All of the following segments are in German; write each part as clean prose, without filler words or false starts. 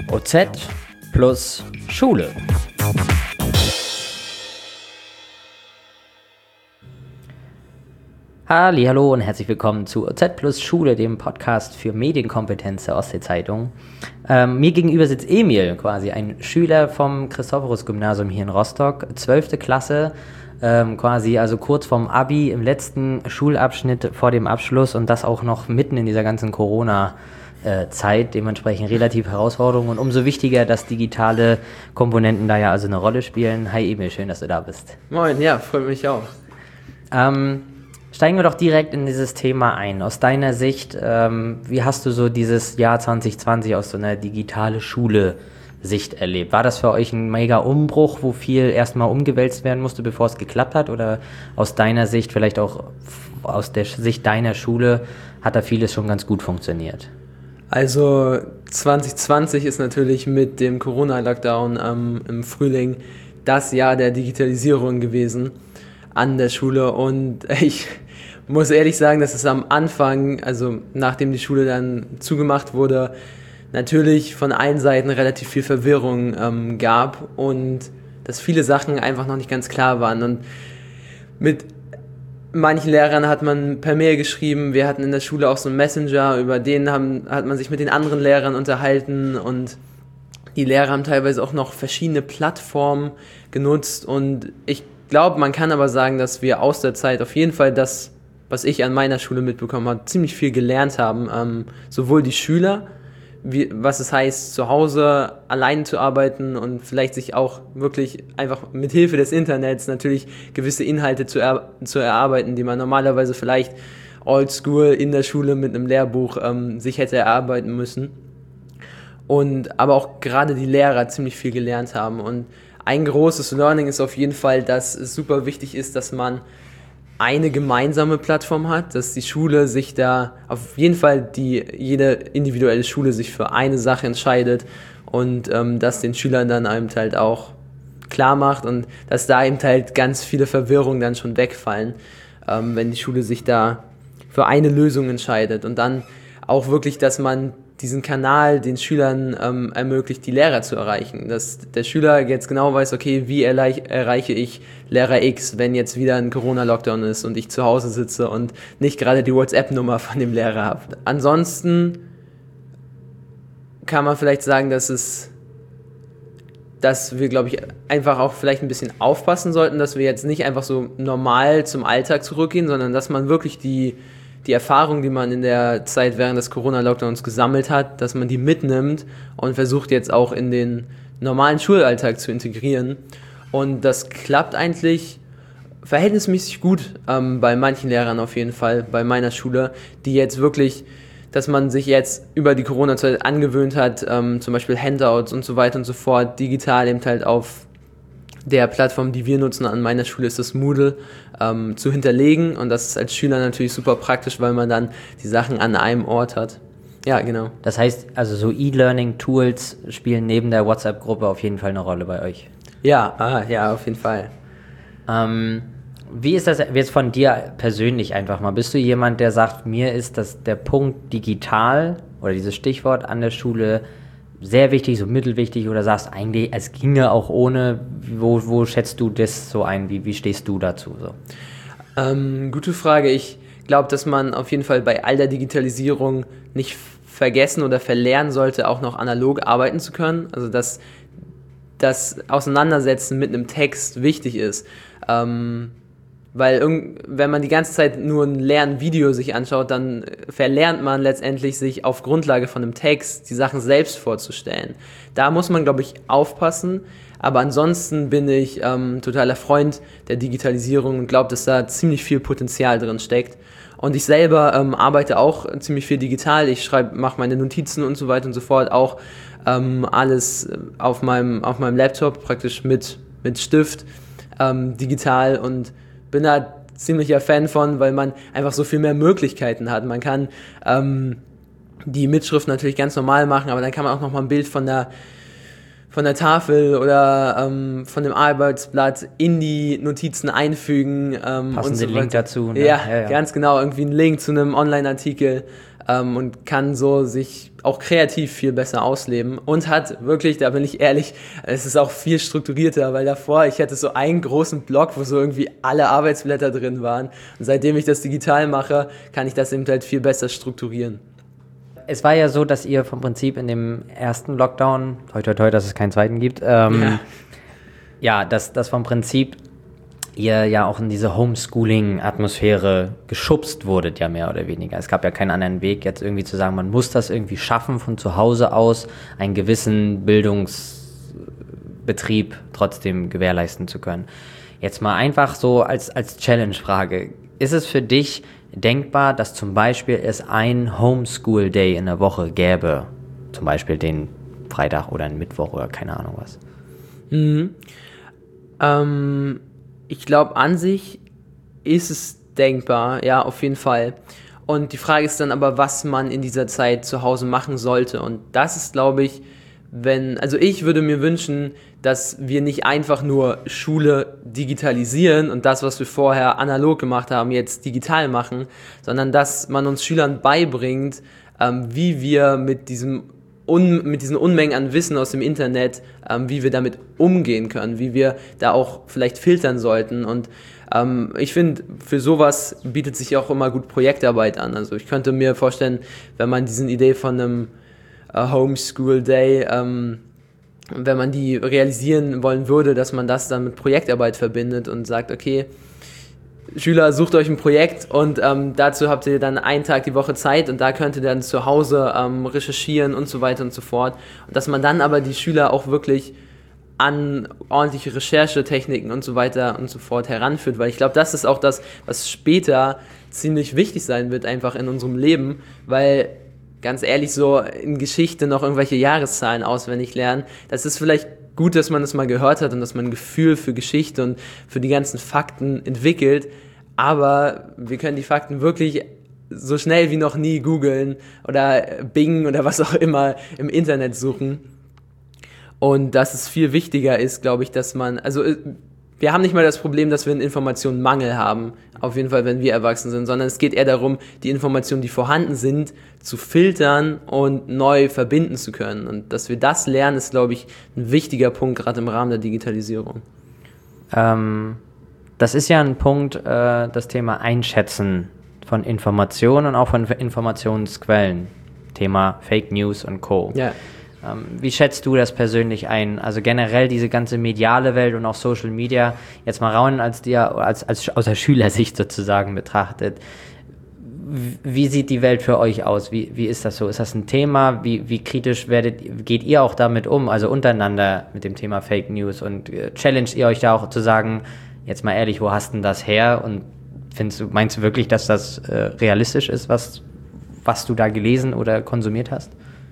OZ plus Schule. Hallo und herzlich willkommen zu OZ plus Schule, dem Podcast für Medienkompetenz der Ostsee-Zeitung. Mir gegenüber sitzt Emil, quasi ein Schüler vom Christophorus-Gymnasium hier in Rostock, 12. Klasse, quasi also kurz vorm Abi, im letzten Schulabschnitt vor dem Abschluss und das auch noch mitten in dieser ganzen Corona-Zeit, dementsprechend relativ Herausforderungen und umso wichtiger, dass digitale Komponenten da ja also eine Rolle spielen. Hi Emil, schön, dass du da bist. Moin, ja, freut mich auch. Steigen wir doch direkt in dieses Thema ein. Aus deiner Sicht, wie hast du so dieses Jahr 2020 aus so einer digitale Schule-Sicht erlebt? War das für euch ein mega Umbruch, wo viel erstmal umgewälzt werden musste, bevor es geklappt hat? Oder aus deiner Sicht, vielleicht auch aus der Sicht deiner Schule, hat da vieles schon ganz gut funktioniert? Also 2020 ist natürlich mit dem Corona-Lockdown im Frühling das Jahr der Digitalisierung gewesen an der Schule und ich muss ehrlich sagen, dass es am Anfang, also nachdem die Schule dann zugemacht wurde, natürlich von allen Seiten relativ viel Verwirrung gab und dass viele Sachen einfach noch nicht ganz klar waren und mit manchen Lehrern hat man per Mail geschrieben, wir hatten in der Schule auch so einen Messenger, über den hat man sich mit den anderen Lehrern unterhalten und die Lehrer haben teilweise auch noch verschiedene Plattformen genutzt und ich glaube, man kann aber sagen, dass wir aus der Zeit auf jeden Fall das, was ich an meiner Schule mitbekommen habe, ziemlich viel gelernt haben. Sowohl die Schüler, was es heißt, zu Hause allein zu arbeiten und vielleicht sich auch wirklich einfach mit Hilfe des Internets natürlich gewisse Inhalte zu erarbeiten, die man normalerweise vielleicht oldschool in der Schule mit einem Lehrbuch sich hätte erarbeiten müssen. Und aber auch gerade die Lehrer ziemlich viel gelernt haben und ein großes Learning ist auf jeden Fall, dass es super wichtig ist, dass man eine gemeinsame Plattform hat, dass die Schule sich da auf jeden Fall jede individuelle Schule sich für eine Sache entscheidet und das den Schülern dann eben halt auch klar macht und dass da eben halt ganz viele Verwirrungen dann schon wegfallen, wenn die Schule sich da für eine Lösung entscheidet und dann auch wirklich, dass man diesen Kanal den Schülern ermöglicht, die Lehrer zu erreichen. Dass der Schüler jetzt genau weiß, okay, wie erreiche ich Lehrer X, wenn jetzt wieder ein Corona-Lockdown ist und ich zu Hause sitze und nicht gerade die WhatsApp-Nummer von dem Lehrer habe. Ansonsten kann man vielleicht sagen, dass wir, glaube ich, einfach auch vielleicht ein bisschen aufpassen sollten, dass wir jetzt nicht einfach so normal zum Alltag zurückgehen, sondern dass man wirklich die Erfahrung, die man in der Zeit während des Corona-Lockdowns gesammelt hat, dass man die mitnimmt und versucht jetzt auch in den normalen Schulalltag zu integrieren. Und das klappt eigentlich verhältnismäßig gut bei manchen Lehrern auf jeden Fall, bei meiner Schule, die jetzt wirklich, dass man sich jetzt über die Corona-Zeit angewöhnt hat, zum Beispiel Handouts und so weiter und so fort, digital eben halt auf der Plattform, die wir nutzen an meiner Schule, ist das Moodle, zu hinterlegen und das ist als Schüler natürlich super praktisch, weil man dann die Sachen an einem Ort hat. Ja, genau. Das heißt, also so E-Learning-Tools spielen neben der WhatsApp-Gruppe auf jeden Fall eine Rolle bei euch? Ja, auf jeden Fall. Wie ist das jetzt von dir persönlich einfach mal? Bist du jemand, der sagt, mir ist der Punkt digital oder dieses Stichwort an der Schule sehr wichtig, so mittelwichtig oder sagst eigentlich, es ginge auch ohne, wo schätzt du das so ein, wie stehst du dazu? So? Gute Frage. Ich glaube, dass man auf jeden Fall bei all der Digitalisierung nicht vergessen oder verlernen sollte, auch noch analog arbeiten zu können. Also dass das Auseinandersetzen mit einem Text wichtig ist. Weil wenn man die ganze Zeit nur ein Lernvideo sich anschaut, dann verlernt man letztendlich, sich auf Grundlage von einem Text die Sachen selbst vorzustellen. Da muss man, glaube ich, aufpassen. Aber ansonsten bin ich totaler Freund der Digitalisierung und glaube, dass da ziemlich viel Potenzial drin steckt. Und ich selber arbeite auch ziemlich viel digital. Ich mache meine Notizen und so weiter und so fort. Auch alles auf meinem Laptop, praktisch mit Stift, digital und bin da ziemlicher Fan von, weil man einfach so viel mehr Möglichkeiten hat. Man kann die Mitschrift natürlich ganz normal machen, aber dann kann man auch nochmal ein Bild von der Tafel oder von dem Arbeitsblatt in die Notizen einfügen. Passen Sie den Link dazu. Ne? Ja, ganz genau. Irgendwie einen Link zu einem Online-Artikel und kann so sich auch kreativ viel besser ausleben und hat wirklich, da bin ich ehrlich, es ist auch viel strukturierter, weil davor, ich hatte so einen großen Block, wo so irgendwie alle Arbeitsblätter drin waren und seitdem ich das digital mache, kann ich das eben halt viel besser strukturieren. Es war ja so, dass ihr vom Prinzip in dem ersten Lockdown, toi toi toi, dass es keinen zweiten gibt, dass vom Prinzip ihr ja auch in diese Homeschooling-Atmosphäre geschubst wurdet, ja mehr oder weniger. Es gab ja keinen anderen Weg, jetzt irgendwie zu sagen, man muss das irgendwie schaffen, von zu Hause aus einen gewissen Bildungsbetrieb trotzdem gewährleisten zu können. Jetzt mal einfach so als Challenge-Frage. Ist es für dich denkbar, dass zum Beispiel es ein Homeschool-Day in der Woche gäbe? Zum Beispiel den Freitag oder einen Mittwoch oder keine Ahnung was. Ich glaube, an sich ist es denkbar, ja, auf jeden Fall. Und die Frage ist dann aber, was man in dieser Zeit zu Hause machen sollte. Und das ist, glaube ich, ich würde mir wünschen, dass wir nicht einfach nur Schule digitalisieren und das, was wir vorher analog gemacht haben, jetzt digital machen, sondern dass man uns Schülern beibringt, wie wir mit diesen Unmengen an Wissen aus dem Internet, wie wir damit umgehen können, wie wir da auch vielleicht filtern sollten. Und ich finde, für sowas bietet sich auch immer gut Projektarbeit an. Also ich könnte mir vorstellen, wenn man diese Idee von einem Homeschool Day, wenn man die realisieren wollen würde, dass man das dann mit Projektarbeit verbindet und sagt, okay, Schüler, sucht euch ein Projekt und dazu habt ihr dann einen Tag die Woche Zeit und da könnt ihr dann zu Hause recherchieren und so weiter und so fort. Und dass man dann aber die Schüler auch wirklich an ordentliche Recherchetechniken und so weiter und so fort heranführt, weil ich glaube, das ist auch das, was später ziemlich wichtig sein wird, einfach in unserem Leben, weil ganz ehrlich, so in Geschichte noch irgendwelche Jahreszahlen auswendig lernen, das ist vielleicht gut, dass man das mal gehört hat und dass man ein Gefühl für Geschichte und für die ganzen Fakten entwickelt, aber wir können die Fakten wirklich so schnell wie noch nie googeln oder Bing oder was auch immer im Internet suchen. Und dass es viel wichtiger ist, glaube ich, dass man, also wir haben nicht mal das Problem, dass wir einen Informationenmangel haben, auf jeden Fall, wenn wir erwachsen sind, sondern es geht eher darum, die Informationen, die vorhanden sind, zu filtern und neu verbinden zu können. Und dass wir das lernen, ist, glaube ich, ein wichtiger Punkt, gerade im Rahmen der Digitalisierung. Das ist ja ein Punkt, das Thema Einschätzen von Informationen und auch von Informationsquellen. Thema Fake News und Co. Ja. Wie schätzt du das persönlich ein? Also generell diese ganze mediale Welt und auch Social Media, jetzt mal rauen als aus der Schülersicht sozusagen betrachtet. Wie sieht die Welt für euch aus? Wie ist das so? Ist das ein Thema? Wie kritisch geht ihr auch damit um? Also untereinander mit dem Thema Fake News und challenged ihr euch da auch zu sagen, jetzt mal ehrlich, wo hast denn das her? Und meinst du wirklich, dass das realistisch ist, was du da gelesen oder konsumiert hast?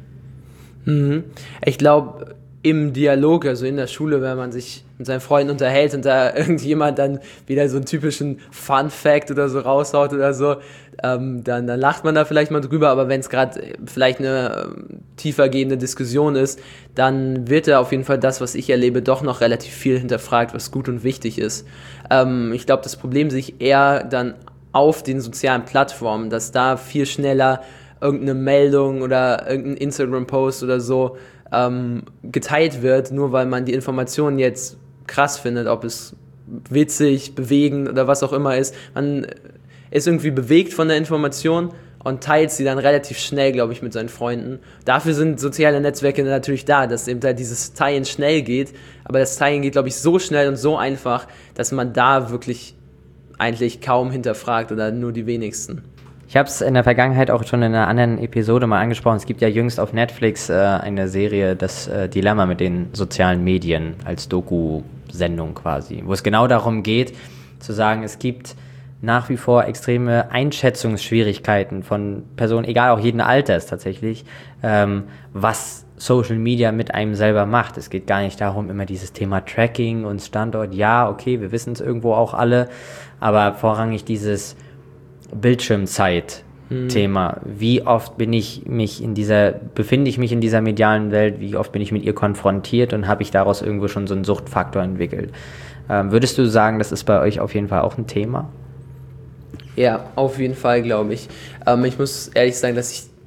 Ich glaube, im Dialog, also in der Schule, wenn man sich mit seinen Freunden unterhält und da irgendjemand dann wieder so einen typischen Fun-Fact oder so raushaut oder so, dann lacht man da vielleicht mal drüber, aber wenn es gerade vielleicht eine tiefer gehende Diskussion ist, dann wird da auf jeden Fall das, was ich erlebe, doch noch relativ viel hinterfragt, was gut und wichtig ist. Ich glaube, das Problem sich eher dann auf den sozialen Plattformen, dass da viel schneller irgendeine Meldung oder irgendein Instagram-Post oder so geteilt wird, nur weil man die Informationen jetzt krass findet, ob es witzig, bewegend oder was auch immer ist. Man ist irgendwie bewegt von der Information und teilt sie dann relativ schnell, glaube ich, mit seinen Freunden. Dafür sind soziale Netzwerke natürlich da, dass eben da dieses Teilen schnell geht, aber das Teilen geht, glaube ich, so schnell und so einfach, dass man da wirklich eigentlich kaum hinterfragt oder nur die wenigsten. Ich habe es in der Vergangenheit auch schon in einer anderen Episode mal angesprochen. Es gibt ja jüngst auf Netflix eine Serie, das Dilemma mit den sozialen Medien als Doku-Sendung quasi, wo es genau darum geht, zu sagen, es gibt nach wie vor extreme Einschätzungsschwierigkeiten von Personen, egal auch jeden Alters tatsächlich, was Social Media mit einem selber macht. Es geht gar nicht darum, immer dieses Thema Tracking und Standort. Ja, okay, wir wissen es irgendwo auch alle, aber vorrangig dieses Bildschirmzeit-Thema. Wie oft befinde ich mich in dieser medialen Welt, wie oft bin ich mit ihr konfrontiert und habe ich daraus irgendwo schon so einen Suchtfaktor entwickelt? Würdest du sagen, das ist bei euch auf jeden Fall auch ein Thema? Ja, auf jeden Fall, glaube ich. Ich muss ehrlich sagen, dass ich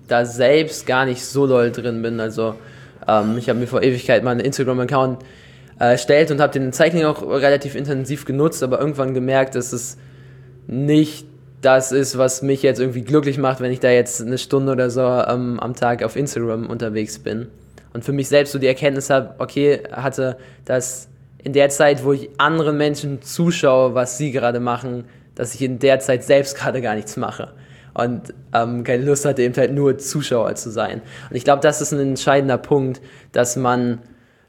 da selbst gar nicht so doll drin bin. Also ich habe mir vor Ewigkeit mal einen Instagram-Account erstellt und habe den Cycling auch relativ intensiv genutzt, aber irgendwann gemerkt, dass es nicht das ist, was mich jetzt irgendwie glücklich macht, wenn ich da jetzt eine Stunde oder so am Tag auf Instagram unterwegs bin. Und für mich selbst so die Erkenntnis hatte, dass in der Zeit, wo ich anderen Menschen zuschaue, was sie gerade machen, dass ich in der Zeit selbst gerade gar nichts mache. Und keine Lust hatte, eben halt nur Zuschauer zu sein. Und ich glaube, das ist ein entscheidender Punkt, dass man,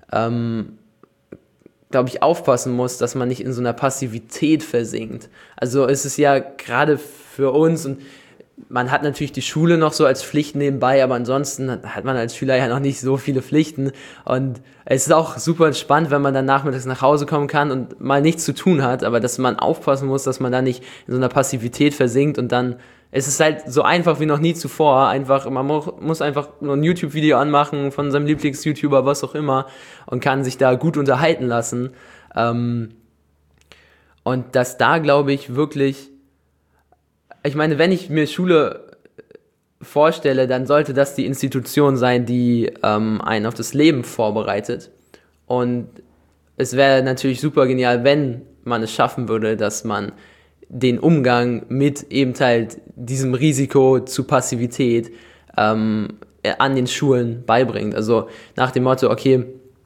glaube ich, aufpassen muss, dass man nicht in so einer Passivität versinkt. Also es ist ja gerade für uns, und man hat natürlich die Schule noch so als Pflicht nebenbei, aber ansonsten hat man als Schüler ja noch nicht so viele Pflichten. Und es ist auch super entspannt, wenn man dann nachmittags nach Hause kommen kann und mal nichts zu tun hat, aber dass man aufpassen muss, dass man da nicht in so einer Passivität versinkt und dann es ist halt so einfach wie noch nie zuvor. Man muss einfach nur ein YouTube-Video anmachen von seinem Lieblings-YouTuber, was auch immer, und kann sich da gut unterhalten lassen. Und dass da, glaube ich, wirklich, ich meine, wenn ich mir Schule vorstelle, dann sollte das die Institution sein, die einen auf das Leben vorbereitet. Und es wäre natürlich super genial, wenn man es schaffen würde, dass man den Umgang mit eben halt diesem Risiko zu Passivität an den Schulen beibringt. Also nach dem Motto, okay,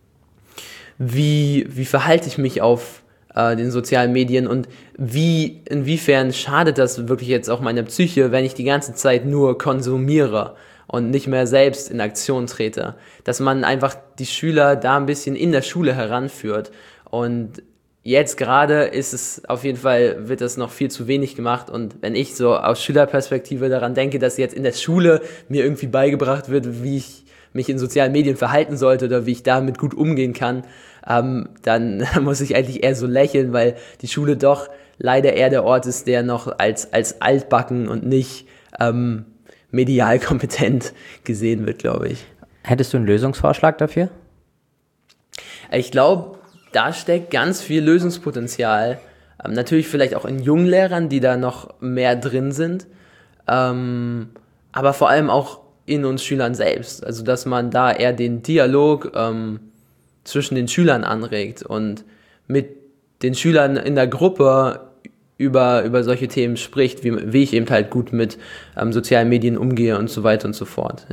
wie verhalte ich mich auf den sozialen Medien und inwiefern schadet das wirklich jetzt auch meiner Psyche, wenn ich die ganze Zeit nur konsumiere und nicht mehr selbst in Aktion trete. Dass man einfach die Schüler da ein bisschen in der Schule heranführt. Und jetzt gerade wird das noch viel zu wenig gemacht, und wenn ich so aus Schülerperspektive daran denke, dass jetzt in der Schule mir irgendwie beigebracht wird, wie ich mich in sozialen Medien verhalten sollte oder wie ich damit gut umgehen kann, dann muss ich eigentlich eher so lächeln, weil die Schule doch leider eher der Ort ist, der noch als altbacken und nicht medial kompetent gesehen wird, glaube ich. Hättest du einen Lösungsvorschlag dafür? Ich glaube, da steckt ganz viel Lösungspotenzial. Natürlich vielleicht auch in jungen Lehrern, die da noch mehr drin sind. Aber vor allem auch in uns Schülern selbst. Also dass man da eher den Dialog zwischen den Schülern anregt und mit den Schülern in der Gruppe über solche Themen spricht, wie ich eben halt gut mit sozialen Medien umgehe und so weiter und so fort.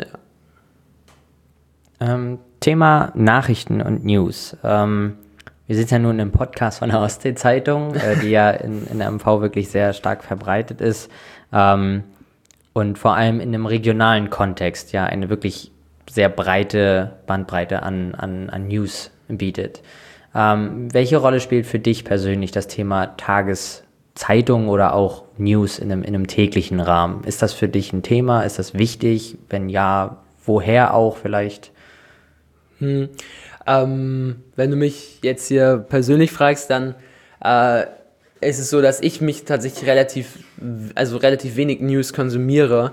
Ja. Thema Nachrichten und News. Wir sind ja nun im Podcast von der Ostsee-Zeitung, die ja in der MV wirklich sehr stark verbreitet ist und vor allem in einem regionalen Kontext ja eine wirklich sehr breite Bandbreite an News bietet. Welche Rolle spielt für dich persönlich das Thema Tageszeitung oder auch News in einem täglichen Rahmen? Ist das für dich ein Thema? Ist das wichtig? Wenn ja, woher auch vielleicht? Wenn du mich jetzt hier persönlich fragst, dann ist es so, dass ich mich tatsächlich relativ wenig News konsumiere.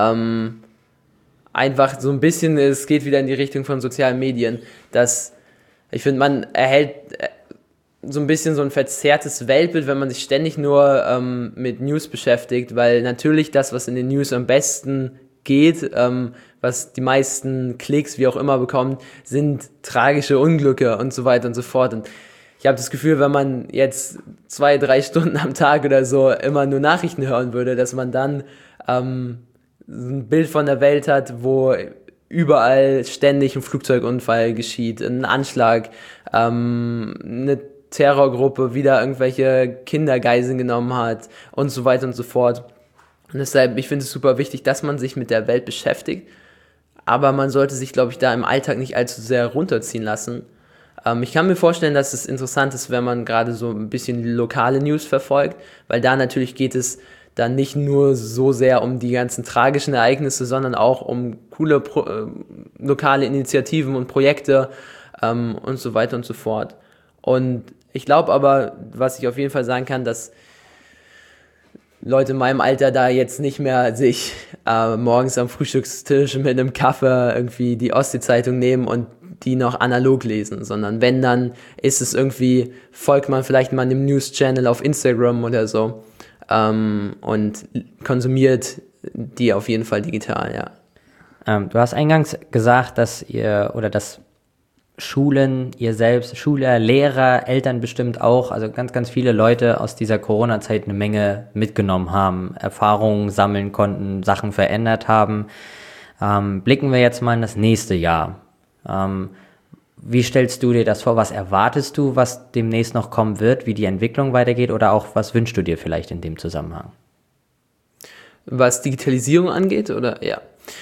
Einfach so ein bisschen, es geht wieder in die Richtung von sozialen Medien, dass ich finde, man erhält so ein bisschen so ein verzerrtes Weltbild, wenn man sich ständig nur mit News beschäftigt, weil natürlich das, was in den News am besten geht, was die meisten Klicks, wie auch immer, bekommt, sind tragische Unglücke und so weiter und so fort. Und ich habe das Gefühl, wenn man jetzt 2-3 Stunden am Tag oder so immer nur Nachrichten hören würde, dass man dann ein Bild von der Welt hat, wo überall ständig ein Flugzeugunfall geschieht, ein Anschlag, eine Terrorgruppe wieder irgendwelche Kinder Geiseln genommen hat und so weiter und so fort. Und deshalb, ich finde es super wichtig, dass man sich mit der Welt beschäftigt, aber man sollte sich, glaube ich, da im Alltag nicht allzu sehr runterziehen lassen. Ich kann mir vorstellen, dass es interessant ist, wenn man gerade so ein bisschen lokale News verfolgt, weil da natürlich geht es dann nicht nur so sehr um die ganzen tragischen Ereignisse, sondern auch um coole lokale Initiativen und Projekte und so weiter und so fort. Und ich glaube aber, was ich auf jeden Fall sagen kann, dass Leute in meinem Alter da jetzt nicht mehr sich morgens am Frühstückstisch mit einem Kaffee irgendwie die Ostsee-Zeitung nehmen und die noch analog lesen, sondern wenn, dann ist es irgendwie, folgt man vielleicht mal einem News-Channel auf Instagram oder so und konsumiert die auf jeden Fall digital, ja. Du hast eingangs gesagt, dass Schulen, ihr selbst, Schüler, Lehrer, Eltern bestimmt auch, also ganz, ganz viele Leute aus dieser Corona-Zeit eine Menge mitgenommen haben, Erfahrungen sammeln konnten, Sachen verändert haben. Blicken wir jetzt mal in das nächste Jahr. Wie stellst du dir das vor? Was erwartest du, was demnächst noch kommen wird, wie die Entwicklung weitergeht, oder auch was wünschst du dir vielleicht in dem Zusammenhang? Was Digitalisierung angeht, oder? Ja.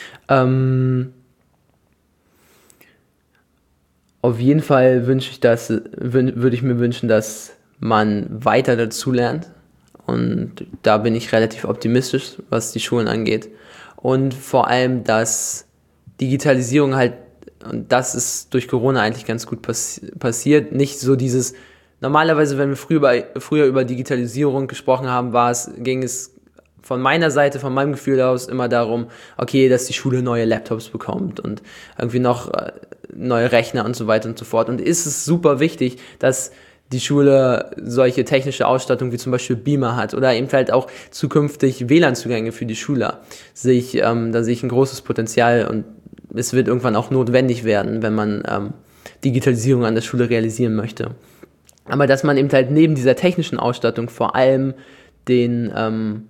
Auf jeden Fall würde ich mir wünschen, dass man weiter dazulernt. Und da bin ich relativ optimistisch, was die Schulen angeht. Und vor allem, dass Digitalisierung halt, und das ist durch Corona eigentlich ganz gut passiert, nicht so dieses, normalerweise, wenn wir früher über Digitalisierung gesprochen haben, ging es von meiner Seite, von meinem Gefühl aus immer darum, okay, dass die Schule neue Laptops bekommt und irgendwie noch neue Rechner und so weiter und so fort. Und ist es super wichtig, dass die Schule solche technische Ausstattung wie zum Beispiel Beamer hat oder eben halt auch zukünftig WLAN-Zugänge für die Schüler. Da sehe ich ein großes Potenzial und es wird irgendwann auch notwendig werden, wenn man Digitalisierung an der Schule realisieren möchte. Aber dass man eben halt neben dieser technischen Ausstattung vor allem den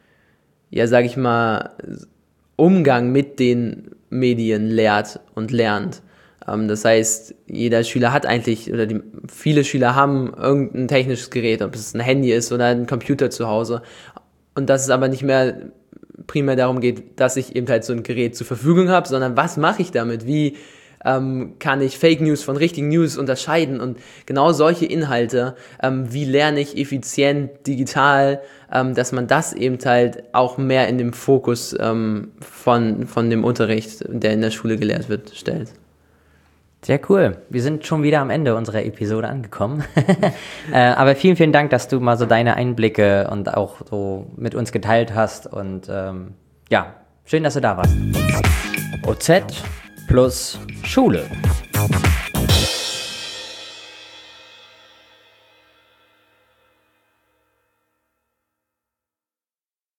Umgang mit den Medien lehrt und lernt. Das heißt, jeder Schüler hat eigentlich, viele Schüler haben irgendein technisches Gerät, ob es ein Handy ist oder ein Computer zu Hause. Und dass es aber nicht mehr primär darum geht, dass ich eben halt so ein Gerät zur Verfügung habe, sondern was mache ich damit? Wie kann ich Fake News von richtigen News unterscheiden? Und genau solche Inhalte, wie lerne ich effizient digital, dass man das eben halt auch mehr in dem Fokus von dem Unterricht, der in der Schule gelehrt wird, stellt. Sehr cool. Wir sind schon wieder am Ende unserer Episode angekommen. Aber vielen, vielen Dank, dass du mal so deine Einblicke und auch so mit uns geteilt hast. Und schön, dass du da warst. OZ plus Schule.